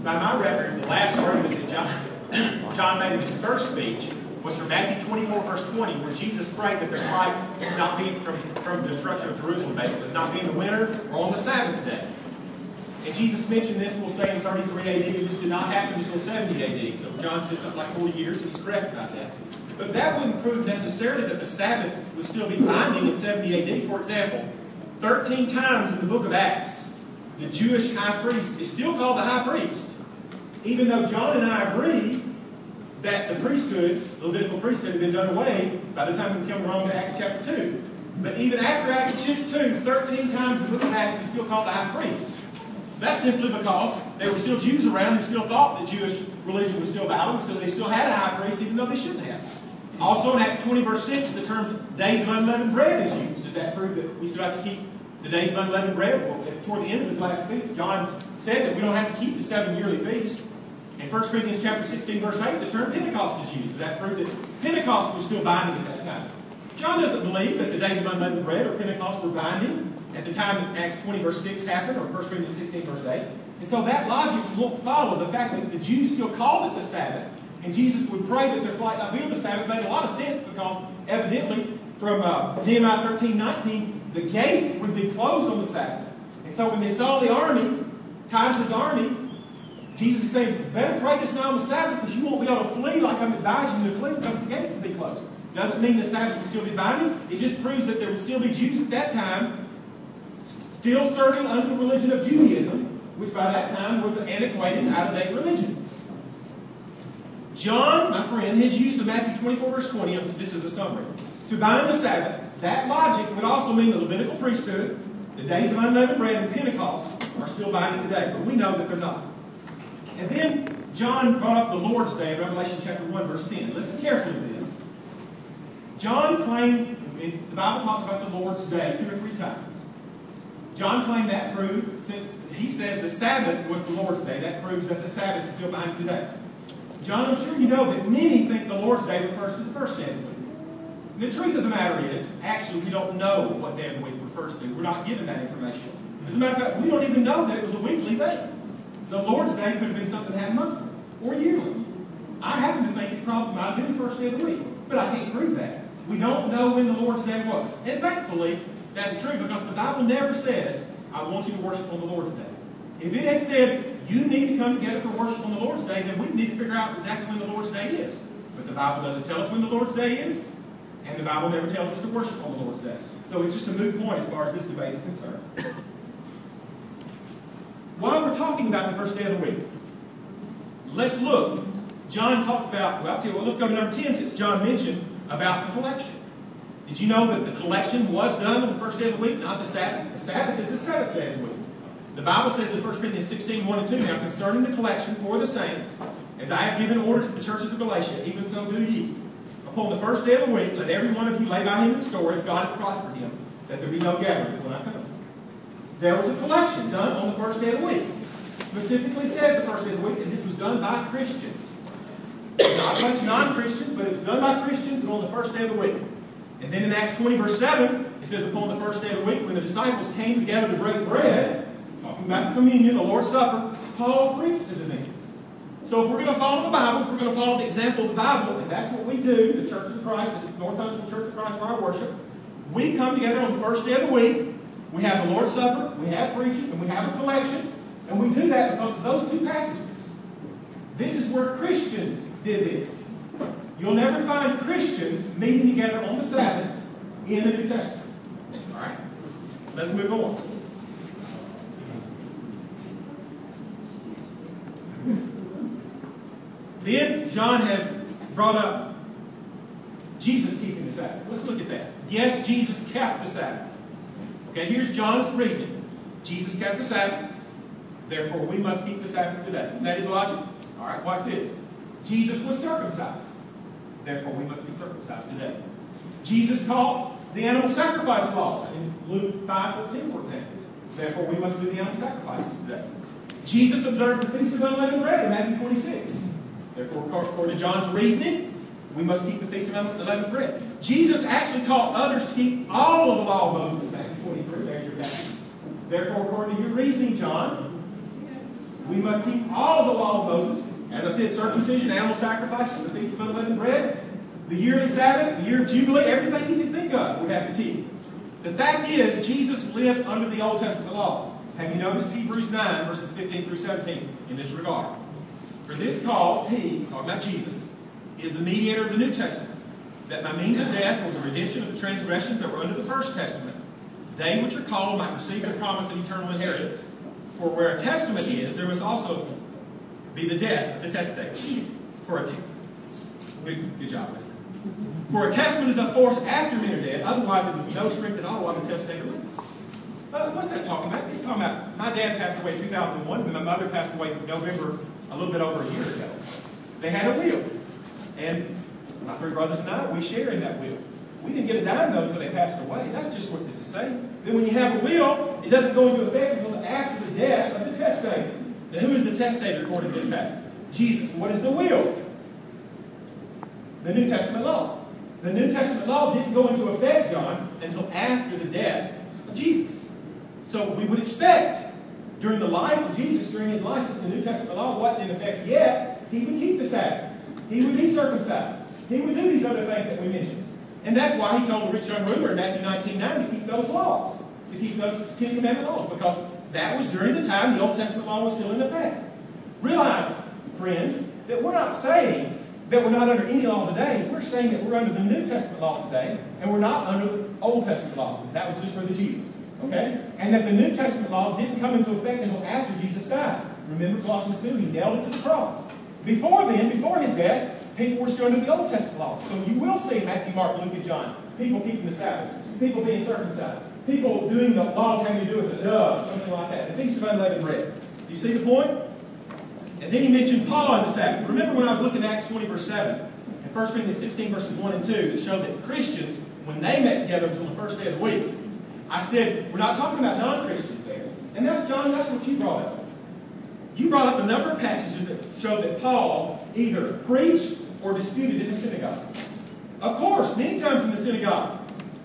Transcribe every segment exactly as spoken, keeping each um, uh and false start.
by my record, the last argument that John, John made in his first speech was from Matthew twenty-four, verse twenty, where Jesus prayed that their flight would not be from, from the destruction of Jerusalem, basically, not be in the winter or on the Sabbath day. And Jesus mentioned this, we'll say, in thirty-three A D, and this did not happen until seventy A D. So John said something like forty years, and he's correct about that. But that wouldn't prove necessarily that the Sabbath would still be binding in seventy A D. For example, thirteen times in the book of Acts, the Jewish high priest is still called the high priest. Even though John and I agree that the priesthood, the Levitical priesthood, had been done away by the time we come along to Acts chapter two. But even after Acts two, thirteen times in the book of Acts, he's still called the high priest. That's simply because there were still Jews around who still thought that Jewish religion was still valid, so they still had a high priest, even though they shouldn't have. Also in Acts twenty, verse six, the term days of unleavened bread is used. Does that prove that we still have to keep the days of unleavened bread? Well, toward the end of his last feast, John said that we don't have to keep the seven yearly feasts. In First Corinthians chapter sixteen, verse eight, the term Pentecost is used. Does that prove that Pentecost was still binding at that time? John doesn't believe that the days of unleavened bread or Pentecost were binding at the time that Acts twenty, verse six happened, or First Corinthians sixteen, verse eight. And so that logic won't follow. The fact that the Jews still called it the Sabbath, and Jesus would pray that their flight not be on the Sabbath, made a lot of sense, because evidently from uh, Nehemiah thirteen, nineteen, the gate would be closed on the Sabbath. And so when they saw the army, Titus' army, Jesus is saying, better pray that it's not on the Sabbath, because you won't be able to flee like I'm advising you to flee, because the gates will be closed. Doesn't mean the Sabbath will still be binding. It just proves that there would still be Jews at that time still serving under the religion of Judaism, which by that time was an antiquated, out-of-date religion. John, my friend, his use of Matthew twenty-four, verse twenty, this is a summary, to bind the Sabbath, that logic would also mean the Levitical priesthood, the days of unleavened bread, and Pentecost are still binding today, but we know that they're not. And then John brought up the Lord's Day in Revelation chapter one, verse ten. Listen carefully to this. John claimed, the Bible talks about the Lord's Day two or three times. John claimed that proved, since he says the Sabbath was the Lord's Day, that proves that the Sabbath is still binding today. John, I'm sure you know that many think the Lord's Day refers to the first day of the week. And the truth of the matter is, actually, we don't know what day of the week refers to. We're not given that information. As a matter of fact, we don't even know that it was a weekly thing. The Lord's Day could have been something that happened monthly or yearly. I happen to think it probably might have been the first day of the week, but I can't prove that. We don't know when the Lord's Day was. And thankfully, that's true, because the Bible never says, I want you to worship on the Lord's Day. If it had said, you need to come together for worship on the Lord's Day, then we need to figure out exactly when the Lord's Day is. But the Bible doesn't tell us when the Lord's Day is, and the Bible never tells us to worship on the Lord's Day. So it's just a moot point as far as this debate is concerned. While we're talking about the first day of the week, let's look. John talked about, well, I'll tell you what, let's go to number ten, since John mentioned about the collection. Did you know that the collection was done on the first day of the week, not the Sabbath? The Sabbath is the seventh day of the week. The Bible says in First Corinthians sixteen, one and two, now concerning the collection for the saints, as I have given orders to the churches of Galatia, even so do ye. Upon the first day of the week, let every one of you lay by him in store, as God hath prospered him, that there be no gatherings when I come. There was a collection done on the first day of the week. Specifically says the first day of the week, and this was done by Christians. Not a bunch of non-Christians, but it was done by Christians on the first day of the week. And then in Acts twenty, verse seven, it says, upon the first day of the week, when the disciples came together to break bread, talking about the communion, the Lord's Supper, Paul preached to them. So if we're going to follow the Bible, if we're going to follow the example of the Bible, and that's what we do, the Church of Christ, the North Huntsville Church of Christ for our worship, we come together on the first day of the week, we have the Lord's Supper, we have preaching, and we have a collection, and we do that because of those two passages. This is where Christians did this. You'll never find Christians meeting together on the Sabbath in the New Testament. All right? Let's move on. Then John has brought up Jesus keeping the Sabbath. Let's look at that. Yes, Jesus kept the Sabbath. Okay, here's John's reasoning. Jesus kept the Sabbath, therefore we must keep the Sabbath today. That is logic. All right, watch this. Jesus was circumcised, therefore we must be circumcised today. Jesus taught the animal sacrifice laws in Luke five fourteen, for example. Therefore we must do the animal sacrifices today. Jesus observed the Feast of Unleavened Bread in Matthew twenty-six. Therefore, according to John's reasoning, we must keep the Feast of Unleavened Bread. Jesus actually taught others to keep all of the law of Moses, Matthew twenty-three, there's your passages. Therefore, according to your reasoning, John, We must keep all the law of Moses. As I said, circumcision, animal sacrifices, the Feast of Unleavened Bread, the yearly Sabbath, the year of Jubilee, everything you can think of we have to keep. The fact is, Jesus lived under the Old Testament law. Have you noticed Hebrews nine, verses fifteen through seventeen in this regard? For this cause, he, talking about Jesus, is the mediator of the New Testament, that by means of death for the redemption of the transgressions that were under the First Testament, they which are called might receive the promise of eternal inheritance. For where a testament is, there must also be the death of the testator. For a t- good, good job, listener. For a testament is of force after men are dead, otherwise it is no strength at all while the testator lives. Uh, what's that talking about? It's talking about my dad passed away in two thousand one, and my mother passed away in November, a little bit over a year ago. They had a will. And my three brothers and I, we share in that will. We didn't get a dime, though, until they passed away. That's just what this is saying. Then when you have a will, it doesn't go into effect until after the death of the testator. Now, who is the testator according to this passage? Jesus. What is the will? The New Testament law. The New Testament law didn't go into effect, John, until after the death of Jesus. So we would expect, during the life of Jesus, during his life, since the New Testament law wasn't in effect yet, he would keep the Sabbath. He would be circumcised. He would do these other things that we mentioned. And that's why he told the rich young ruler in Matthew nineteen nine to keep those laws, to keep those Ten Commandment laws, because that was during the time the Old Testament law was still in effect. Realize, friends, that we're not saying that we're not under any law today. We're saying that we're under the New Testament law today, and we're not under the Old Testament law. That was just for the Jews. Okay? And that the New Testament law didn't come into effect until after Jesus died. Remember Colossians two, he nailed it to the cross. Before then, before his death, people were still under the Old Testament law. So you will see in Matthew, Mark, Luke, and John, people keeping the Sabbath, people being circumcised, people doing the laws having to do with the dove, something like that, the Feast of Unleavened Bread. Do you see the point? And then he mentioned Paul and the Sabbath. Remember when I was looking at Acts twenty, verse seven, and First Corinthians sixteen, verses one and two, that showed that Christians, when they met together until the first day of the week, I said, we're not talking about non-Christians there. And that's, John, that's what you brought up. You brought up a number of passages that showed that Paul either preached or disputed in the synagogue. Of course, many times in the synagogue,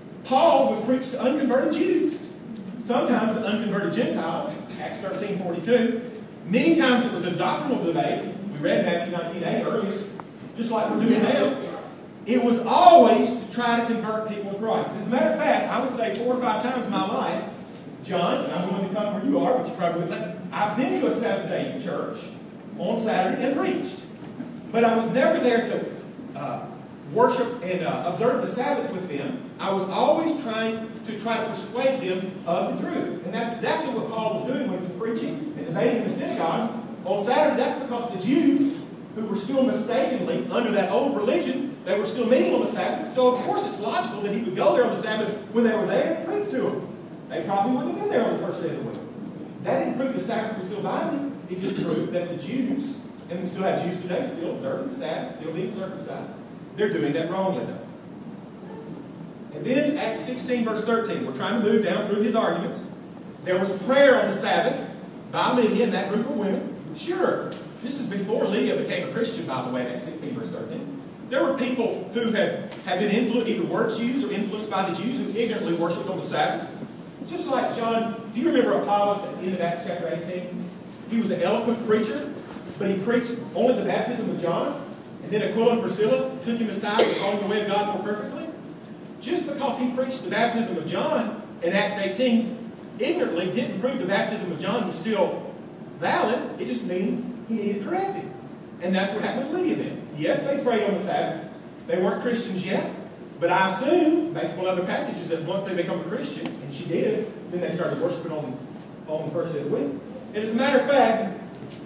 Paul would preach to unconverted Jews. Sometimes to unconverted Gentiles, Acts thirteen forty-two. Many times it was a doctrinal debate. We read Matthew nineteen eight earlier, just like we're doing now. It was always to try to convert people to Christ. As a matter of fact, I would say four or five times in my life, John, and I'm going to come where you are, but you probably wouldn't. I've been to a Sabbath-day church on Saturday and preached. But I was never there to uh, worship and uh, observe the Sabbath with them. I was always trying to try to persuade them of the truth. And that's exactly what Paul was doing when he was preaching and debating in the synagogues. On Saturday, that's because the Jews, who were still mistakenly under that old religion, they were still meeting on the Sabbath. So, of course, it's logical that he would go there on the Sabbath when they were there and preach to them. They probably wouldn't have been there on the first day of the week. That didn't prove the Sabbath was still binding. It just proved that the Jews, and we still have Jews today, still observing the Sabbath, still being circumcised. They're doing that wrongly, though. And then, Acts sixteen, verse thirteen, we're trying to move down through his arguments. There was prayer on the Sabbath by Lydia and that group of women. Sure, this is before Lydia became a Christian, by the way, in Acts sixteen, verse thirteen. There were people who had, had been influenced, either were Jews or influenced by the Jews, who ignorantly worshipped on the Sabbath. Just like John, do you remember Apollos at the end of Acts chapter eighteen? He was an eloquent preacher, but he preached only the baptism of John. And then Aquila and Priscilla took him aside and called him the way of God more perfectly. Just because he preached the baptism of John in Acts eighteen, ignorantly didn't prove the baptism of John was still valid. It just means he needed correcting. And that's what happened with Lydia then. Yes, they prayed on the Sabbath. They weren't Christians yet. But I assume, based on other passages, that once they become a Christian, and she did, then they started worshiping on, on the first day of the week. And as a matter of fact,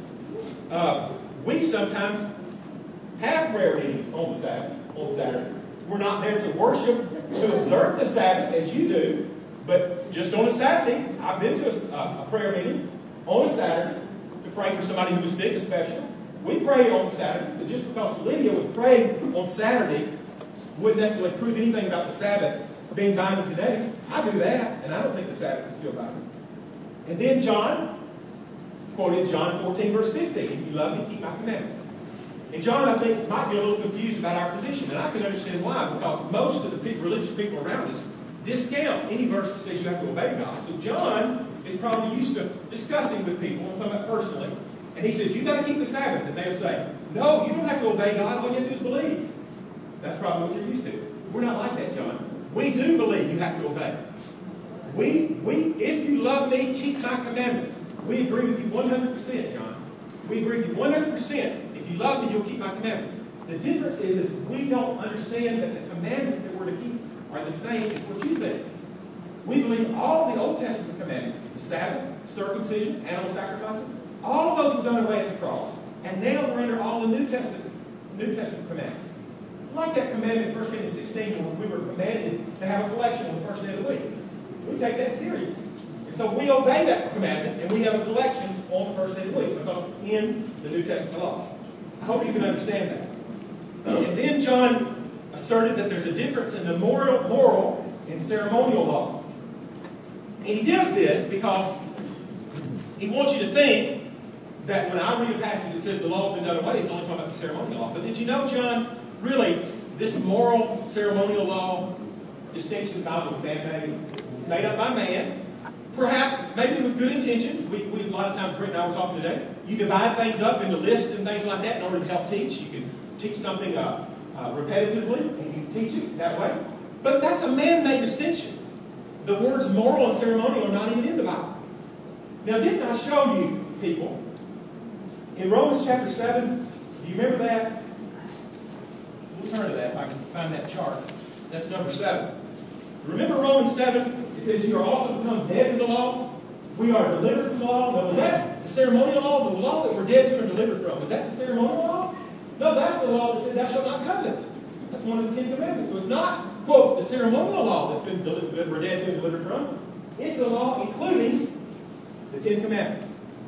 uh, we sometimes have prayer meetings on the Sabbath, on Saturday. We're not there to worship, to observe the Sabbath as you do, but just on a Saturday, I've been to a, a prayer meeting on a Saturday to pray for somebody who was sick especially. We prayed on Saturday, so just because Lydia was praying on Saturday wouldn't necessarily prove anything about the Sabbath being binding today. I do that, and I don't think the Sabbath is still binding. And then John quoted John fourteen, verse fifteen, if you love me, keep my commandments. And John, I think, might be a little confused about our position, and I can understand why, because most of the people, religious people around us discount any verse that says you have to obey God. So John is probably used to discussing with people, I'm talking about personally, And he says, you got to keep the Sabbath. And they'll say, no, you don't have to obey God. All you have to do is believe. That's probably what you're used to. We're not like that, John. We do believe you have to obey. We, we, if you love me, keep my commandments. We agree with you one hundred percent, John. We agree with you one hundred percent. If you love me, you'll keep my commandments. The difference is, is we don't understand that the commandments that we're to keep are the same as what you think. We believe all the Old Testament commandments, the Sabbath, circumcision, animal sacrifices, all of those were done away at the cross. And now we're under all the New Testament, New Testament commandments. Like that commandment in First Corinthians sixteen, when we were commanded to have a collection on the first day of the week. We take that serious. And so we obey that commandment, and we have a collection on the first day of the week, because it's in the New Testament law. I hope you can understand that. And then John asserted that there's a difference in the moral, moral and ceremonial law. And he does this because he wants you to think that when I read a passage that says the law has been done away, it's only talking about the ceremonial law. But did you know, John, really, this moral, ceremonial law distinction the Bible was man-made. It's made up by man. Perhaps, maybe with good intentions. We, we, a lot of times, Brent and I were talking today, you divide things up into lists and things like that in order to help teach. You can teach something uh, uh, repetitively, and you teach it that way. But that's a man-made distinction. The words moral and ceremonial are not even in the Bible. Now, didn't I show you, people, in Romans chapter seven, do you remember that? We'll turn to that if I can find that chart. That's number seven. Remember Romans seven? It says, you are also become dead to the law. We are delivered from the law. Now, was that the ceremonial law? The law that we're dead to and delivered from. Was that the ceremonial law? No, that's the law that said, thou shalt not covet. That's one of the Ten Commandments. So it's not, quote, the ceremonial law that's been delivered, we're dead to and delivered from. It's the law including the Ten Commandments.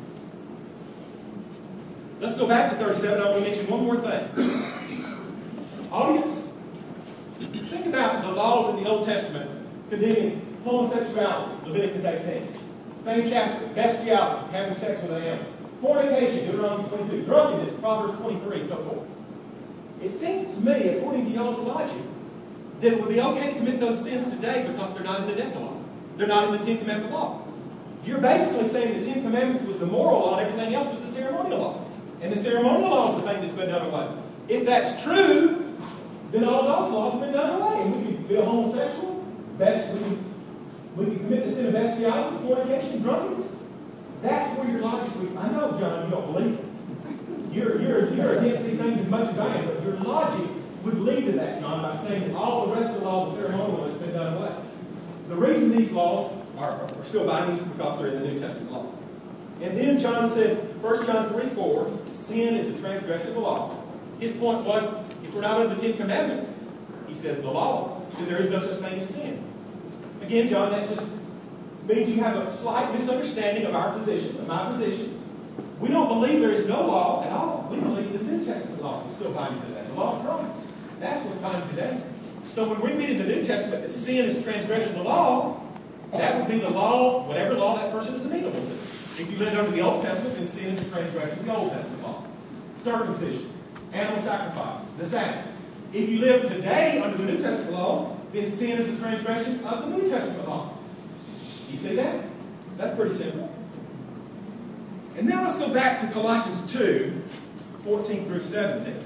Let's go back to thirty-seven. I want to mention one more thing. Audience, think about the laws in the Old Testament condemning homosexuality, Leviticus eighteen. Same chapter, bestiality, having sex with an animal. Fornication, Deuteronomy twenty-two. Drunkenness, Proverbs twenty-three, and so forth. It seems to me, according to y'all's logic, that it would be okay to commit those sins today because they're not in the Decalogue. They're not in the Ten Commandment law. You're basically saying the Ten Commandments was the moral law and everything else was the ceremonial law. And the ceremonial law is the thing that's been done away. If that's true, then all those laws have been done away. And we could be a homosexual, best, we could, we could commit the sin of bestiality, fornication, drunkenness. That's where your logic would. I know, John, you don't believe it. You're, you're, you're against these things as much as I am, but your logic would lead to that, John, by saying that all the rest of the law of the ceremonial has been done away. The reason these laws are, are still binding is because they're in the New Testament law. And then John said, First John three four, sin is the transgression of the law. His point was, if we're not under the Ten Commandments, he says the law, then there is no such thing as sin. Again, John, that just means you have a slight misunderstanding of our position, of my position. We don't believe there is no law at all. We believe the New Testament law is still binding today. The law of Christ. That's what's binding today. So when we read in the New Testament that sin is transgression of the law, that would be the law, whatever law that person is amenable to. If you lived under the Old Testament, then sin is a transgression of the Old Testament law. Circumcision, animal sacrifice, the Sabbath. If you live today under the New Testament law, then sin is a transgression of the New Testament law. You see that? That's pretty simple. And now let's go back to Colossians two, fourteen through seventeen.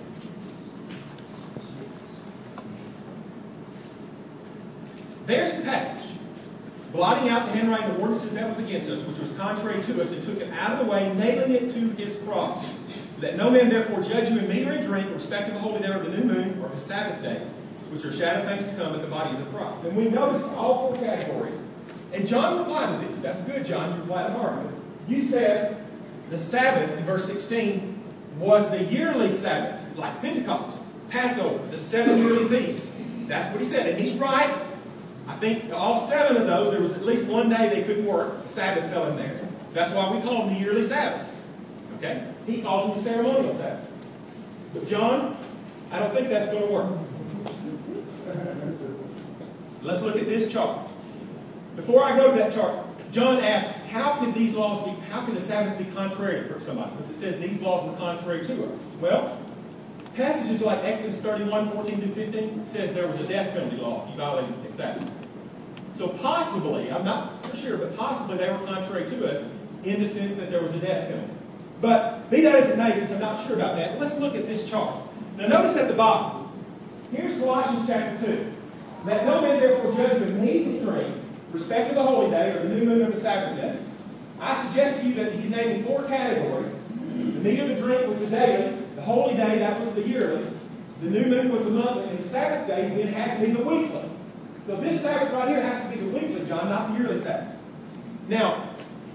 There's the passage. Blotting out the handwriting of ordinances that was against us, which was contrary to us, and took it out of the way, nailing it to his cross. Let no man therefore judge you in meat or in drink, or respect of the holy day of the new moon, or the Sabbath days, which are shadow things to come, but the body is of Christ. And we notice all four categories. And John replied to these. That's good, John. You replied hard. You said the Sabbath, in verse sixteen, was the yearly Sabbath, like Pentecost, Passover, the seven yearly feasts. That's what he said. And he's right. I think all seven of those, there was at least one day they couldn't work. The Sabbath fell in there. That's why we call them the yearly Sabbaths. Okay? He calls them the ceremonial Sabbaths. But John, I don't think that's going to work. Let's look at this chart. Before I go to that chart, John asked, how can these laws be, how can the Sabbath be contrary to somebody? Because it says these laws were contrary to us. Well, passages like Exodus thirty-one, fourteen through fifteen says there was a death penalty law if you violated the Sabbath. So possibly, I'm not for sure, but possibly they were contrary to us in the sense that there was a death penalty. But be that as it may, since I'm not sure about that, let's look at this chart. Now notice at the bottom, here's Colossians chapter two. Let no man therefore judge with meat and drink, respect of the holy day, or the new moon, or the Sabbath days. I suggest to you that he's naming four categories. The meat or the drink was the daily, the holy day, that was the yearly, the new moon was the monthly, and the Sabbath days then had to be the weekly. So this Sabbath right here has to be the weekly, John, not the yearly Sabbath. Now,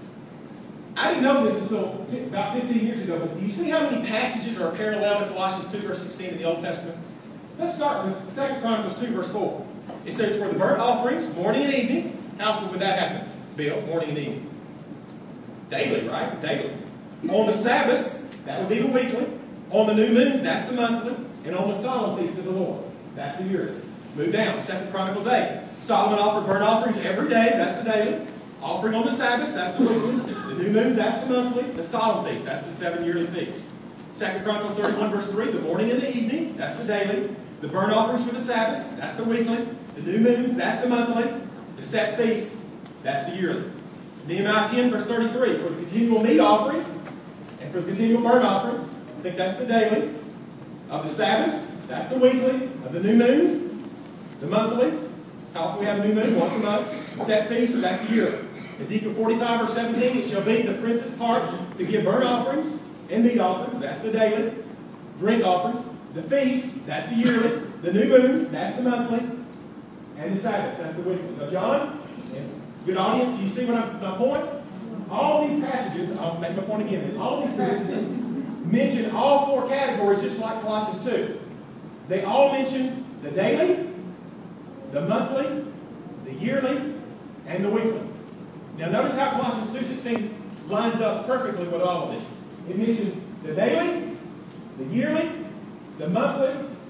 I didn't know this until about fifteen years ago, but do you see how many passages are parallel to Colossians two, verse sixteen in the Old Testament? Let's start with Second Chronicles two, verse four. It says, for the burnt offerings, morning and evening. How often would that happen, Bill? Morning and evening. Daily, right? Daily. On the Sabbaths, that would be the weekly. On the new moons, that's the monthly. And on the solemn feast of the Lord, that's the yearly. Move down, Second Chronicles eight. Solomon offered burnt offerings every day, that's the daily. Offering on the Sabbath, that's the weekly. The new moon, that's the monthly. The solemn feast, that's the seven yearly feast. Second Chronicles thirty-one, verse three, the morning and the evening, that's the daily. The burnt offerings for the Sabbath, that's the weekly. The new moons, that's the monthly. The set feast, that's the yearly. Nehemiah ten, verse thirty-three, for the continual meat offering and for the continual burnt offering, I think that's the daily. Of the Sabbaths, that's the weekly. Of the new moons, the monthly. How often we have a new moon? Once a month. The set feast, that's the yearly. Ezekiel forty-five, verse seventeen, it shall be the prince's part to give burnt offerings and meat offerings, that's the daily. Drink offerings. The feast, that's the yearly. The new moon, that's the monthly. And the Sabbath, that's the weekly. Now, John, good audience, do you see what I'm, my point? All these passages, I'll make my point again, all these passages mention all four categories just like Colossians two. They all mention the daily, the monthly, the yearly, and the weekly. Now notice how Colossians two sixteen lines up perfectly with all of these. It mentions the daily, the yearly, the monthly,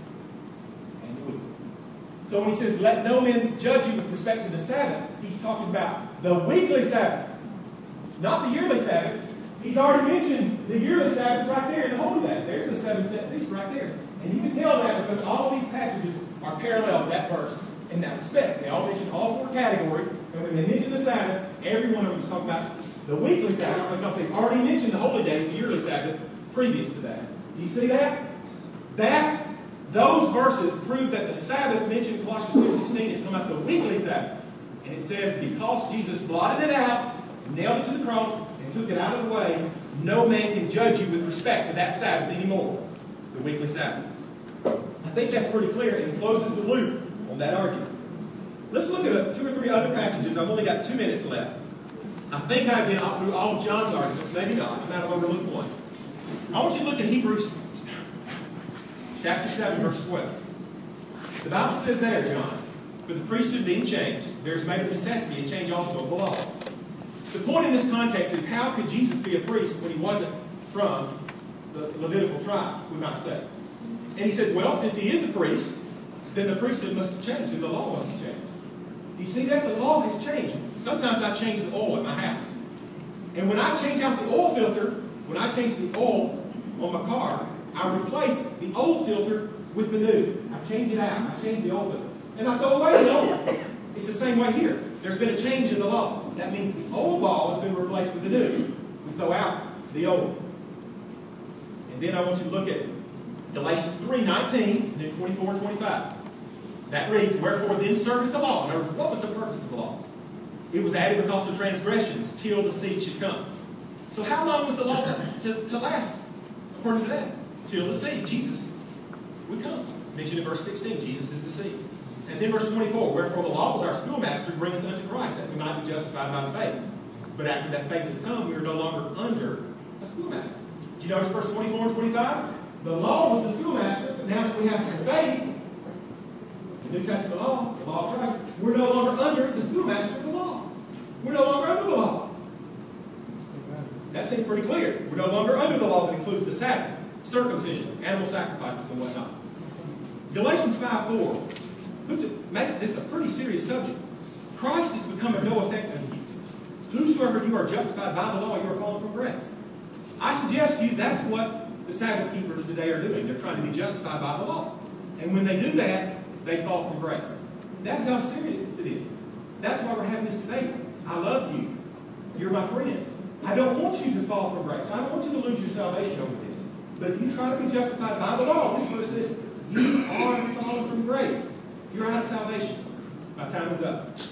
and the weekly. So when he says, let no man judge you with respect to the Sabbath, he's talking about the weekly Sabbath, not the yearly Sabbath. He's already mentioned the yearly Sabbath right there in the holy days. There's the seven set feast right there. And you can tell that because all these passages are parallel to that verse in that respect. They all mention all four categories. And when they mention the Sabbath, every one of them is talking about the weekly Sabbath because they've already mentioned the holy days, the yearly Sabbath, previous to that. Do you see that? That, those verses prove that the Sabbath mentioned in Colossians two sixteen is talking about the weekly Sabbath. And it says, because Jesus blotted it out, nailed it to the cross, and took it out of the way, no man can judge you with respect to that Sabbath anymore, the weekly Sabbath. I think that's pretty clear and closes the loop on that argument. Let's look at a, two or three other passages. I've only got two minutes left. I think I've been through all of John's arguments. Maybe not. I might have overlooked one. I want you to look at Hebrews chapter seven, verse twelve. The Bible says there, John, for the priesthood being changed, there is made of necessity a change also of the law. The point in this context is, how could Jesus be a priest when he wasn't from the Levitical tribe, we might say? And he said, well, since he is a priest, then the priesthood must have changed, and the law must have changed. You see that? The law has changed. Sometimes I change the oil at my house. And when I change out the oil filter, when I change the oil on my car, I replace the old filter with the new. I change it out. I change the old filter. And I throw away the old one. It's the same way here. There's been a change in the law. That means the old law has been replaced with the new. We throw out the old. And then I want you to look at Galatians three nineteen and then twenty-four and twenty-five. That reads, wherefore then serveth the law. Now, what was the purpose of the law? It was added because of transgressions, till the seed should come. So how long was the law to, to, to last? According to that, till the seed, Jesus, would come. Mentioned in verse sixteen, Jesus is the seed. And then verse twenty-four, wherefore the law was our schoolmaster to bring us unto Christ, that we might be justified by faith. But after that faith has come, we are no longer under a schoolmaster. Did you notice verse twenty-four and twenty-five? The law was the schoolmaster, but now that we have the faith, the New Testament law, the law of Christ, we're no longer under the schoolmaster of the law. We're no longer under the law. That seems pretty clear. We're no longer under the law that includes the Sabbath, circumcision, animal sacrifices, and whatnot. Galatians five four puts it, makes this a pretty serious subject. Christ has become of no effect unto you. Whosoever you are justified by the law, you are fallen from grace. I suggest to you that's what the Sabbath keepers today are doing. They're trying to be justified by the law. And when they do that, they fall from grace. That's how serious it is. That's why we're having this debate. I love you. You're my friends. I don't want you to fall from grace. I don't want you to lose your salvation over this. But if you try to be justified by the law, this verse says, you are fallen from grace. You're out of salvation. My time is up.